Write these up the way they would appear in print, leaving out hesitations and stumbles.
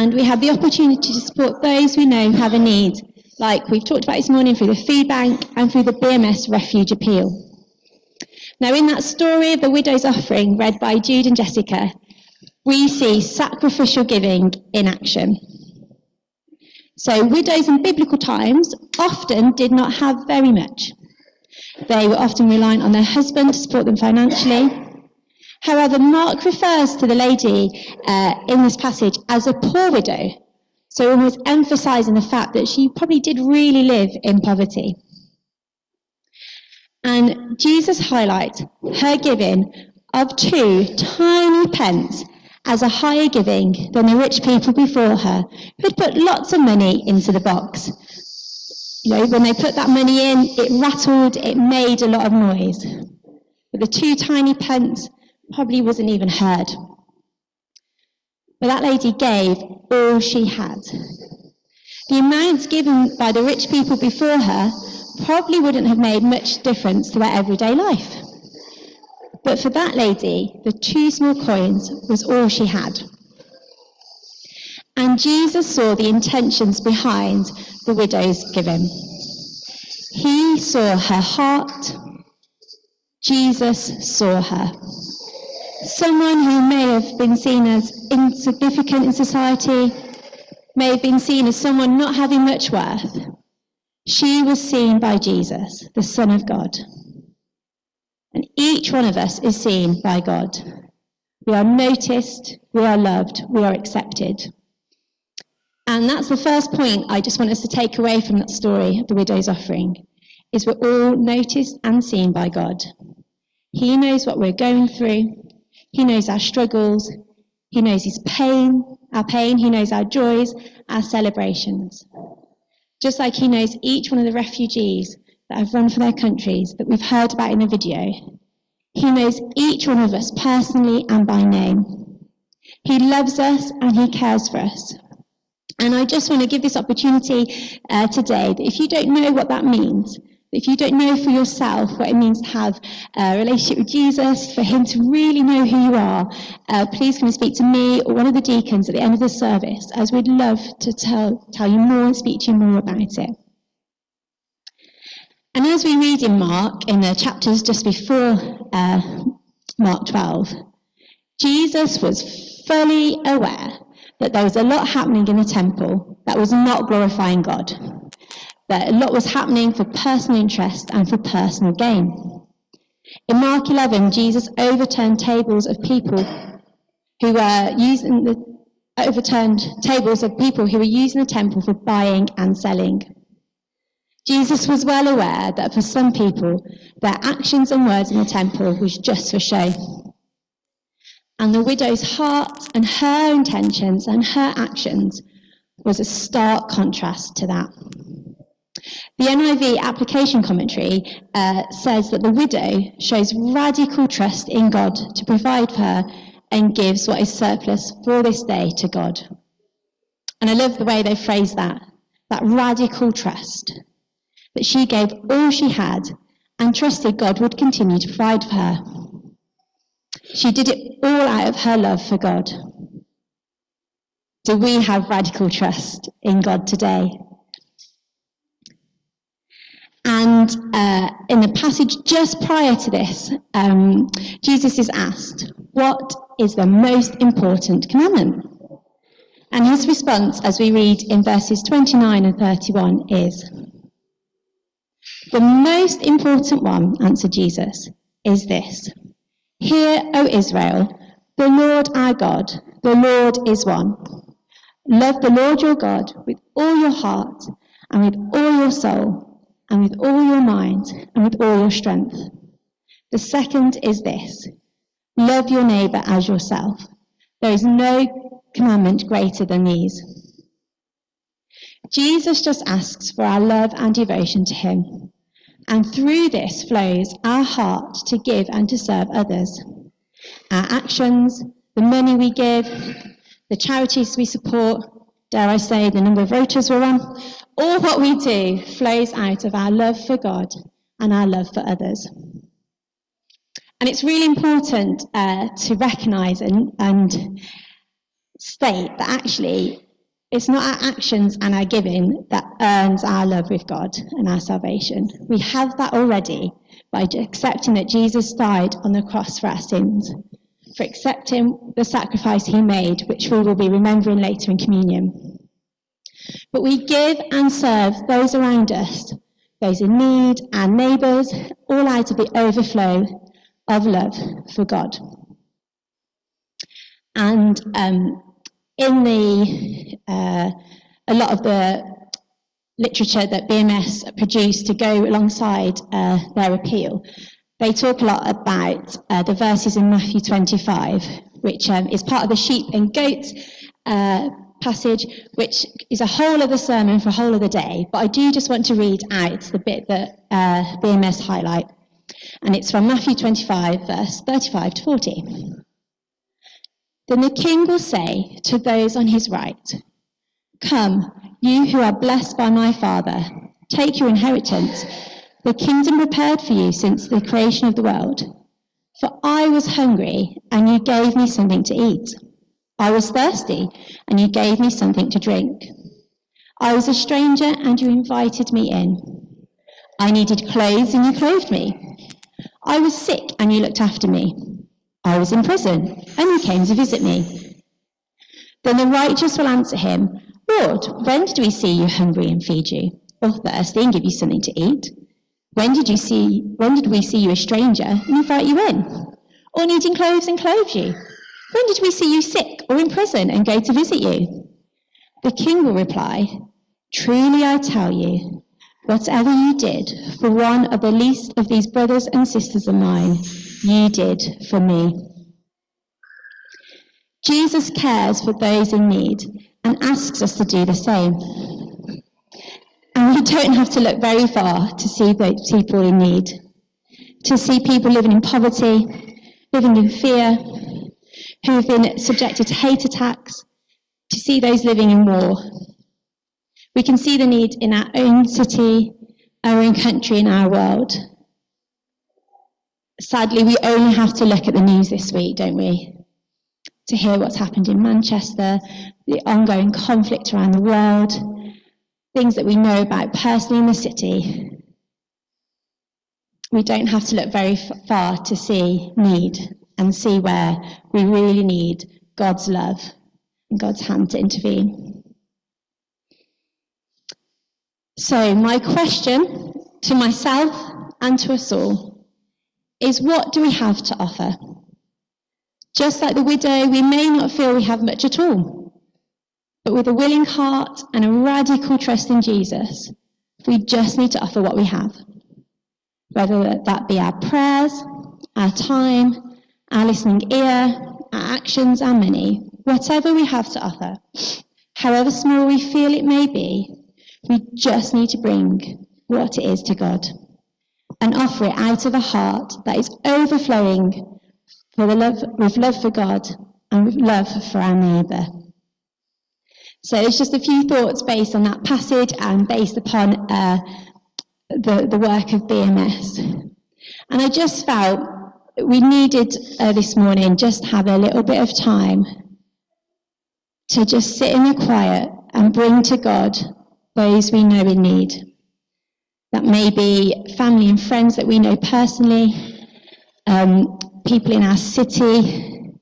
And we have the opportunity to support those we know who have a need, like we've talked about this morning through the food bank and through the BMS Refuge Appeal. Now, in that story of the widow's offering read by Jude and Jessica, we see sacrificial giving in action. So widows in biblical times often did not have very much. They were often reliant on their husband to support them financially. However, Mark refers to the lady in this passage as a poor widow, so almost emphasising the fact that she probably did really live in poverty. And Jesus highlights her giving of 2 tiny pence as a higher giving than the rich people before her, who had put lots of money into the box. You know, when they put that money in, it rattled, it made a lot of noise. But the 2 tiny pence probably wasn't even heard. But that lady gave all she had. The amounts given by the rich people before her probably wouldn't have made much difference to her everyday life. But for that lady, the 2 small coins was all she had. And Jesus saw the intentions behind the widow's giving. He saw her heart. Jesus saw her. Someone who may have been seen as insignificant in society, may have been seen as someone not having much worth. She was seen by Jesus, the Son of God. And each one of us is seen by God. We are noticed, we are loved, we are accepted. And that's the first point I just want us to take away from that story of the widow's offering, is we're all noticed and seen by God. He knows what we're going through. He knows our struggles. He knows our pain. He knows our joys, our celebrations. Just like he knows each one of the refugees that have run for their countries that we've heard about in the video. He knows each one of us personally and by name. He loves us and he cares for us. And I just want to give this opportunity today that if you don't know what that means, if you don't know for yourself what it means to have a relationship with Jesus, for him to really know who you are, please come and speak to me or one of the deacons at the end of the service, as we'd love to tell you more and speak to you more about it. And as we read in Mark, in the chapters just before Mark 12, Jesus was fully aware that there was a lot happening in the temple that was not glorifying God. That a lot was happening for personal interest and for personal gain. In Mark 11, Jesus overturned tables of people who were using the temple for buying and selling. Jesus was well aware that for some people, their actions and words in the temple was just for show. And the widow's heart and her intentions and her actions was a stark contrast to that. The NIV application commentary says that the widow shows radical trust in God to provide for her and gives what is surplus for this day to God. And I love the way they phrase that radical trust, that she gave all she had and trusted God would continue to provide for her. She did it all out of her love for God. Do we have radical trust in God today? And in the passage just prior to this, Jesus is asked, what is the most important commandment? And his response, as we read in verses 29 and 31, is, the most important one, answered Jesus, is this. Hear, O Israel, the Lord our God, the Lord is one. Love the Lord your God with all your heart and with all your soul and with all your mind and with all your strength. The second is this. Love your neighbour as yourself. There is no commandment greater than these. Jesus just asks for our love and devotion to him. And through this flows our heart to give and to serve others. Our actions, the money we give, the charities we support, dare I say the number of rotas we're on, all what we do flows out of our love for God and our love for others. And it's really important to recognise and state that actually It's not our actions and our giving that earns our love with God and our salvation. We have that already by accepting that Jesus died on the cross for our sins, for accepting the sacrifice he made, which we will be remembering later in communion. But we give and serve those around us, those in need, our neighbours, all out of the overflow of love for God. And in a lot of the literature that BMS produced to go alongside their appeal, they talk a lot about the verses in Matthew 25, which is part of the sheep and goats passage, which is a whole other sermon for a whole other day. But I do just want to read out the bit that BMS highlight. And it's from Matthew 25, verse 35 to 40. Then the king will say to those on his right, "Come, you who are blessed by my Father, take your inheritance, the kingdom prepared for you since the creation of the world. For I was hungry, and you gave me something to eat. I was thirsty, and you gave me something to drink. I was a stranger, and you invited me in. I needed clothes, and you clothed me. I was sick, and you looked after me. I was in prison, and you came to visit me." Then the righteous will answer him, "Lord, when did we see you hungry and feed you, or thirsty and give you something to eat? When did we see you a stranger and invite you in, or needing clothes and clothe you? When did we see you sick or in prison and go to visit you?" The king will reply, "Truly I tell you, whatever you did for one of the least of these brothers and sisters of mine, you did for me." Jesus cares for those in need and asks us to do the same. And we don't have to look very far to see those people in need, to see people living in poverty, living in fear, who have been subjected to hate attacks, to see those living in war. We can see the need in our own city, our own country, and our world. Sadly, we only have to look at the news this week, don't we, to hear what's happened in Manchester, the ongoing conflict around the world, things that we know about personally in the city. We don't have to look very far to see need and see where we really need God's love and God's hand to intervene. So my question to myself and to us all is, what do we have to offer? Just like the widow, we may not feel we have much at all, but with a willing heart and a radical trust in Jesus, we just need to offer what we have. Whether that be our prayers, our time, our listening ear, our actions, our money, whatever we have to offer, however small we feel it may be, we just need to bring what it is to God and offer it out of a heart that is overflowing with love for God and with love for our neighbour. So it's just a few thoughts based on that passage and based upon the work of BMS. And I just felt we needed this morning just have a little bit of time to just sit in the quiet and bring to God those we know in need. That may be family and friends that we know personally, people in our city,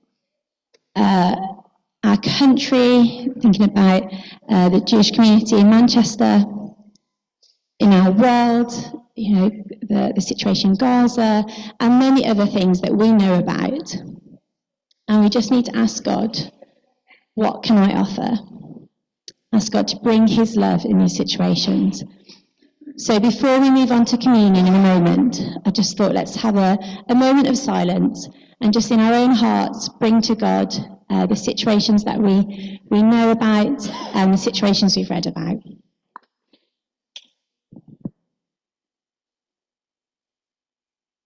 our country, thinking about the Jewish community in Manchester, in our world, the situation in Gaza, and many other things that we know about. And we just need to ask God, what can I offer? Ask God to bring his love in these situations. So before we move on to communion in a moment, I just thought let's have a moment of silence and just in our own hearts bring to God the situations that we know about and the situations we've read about.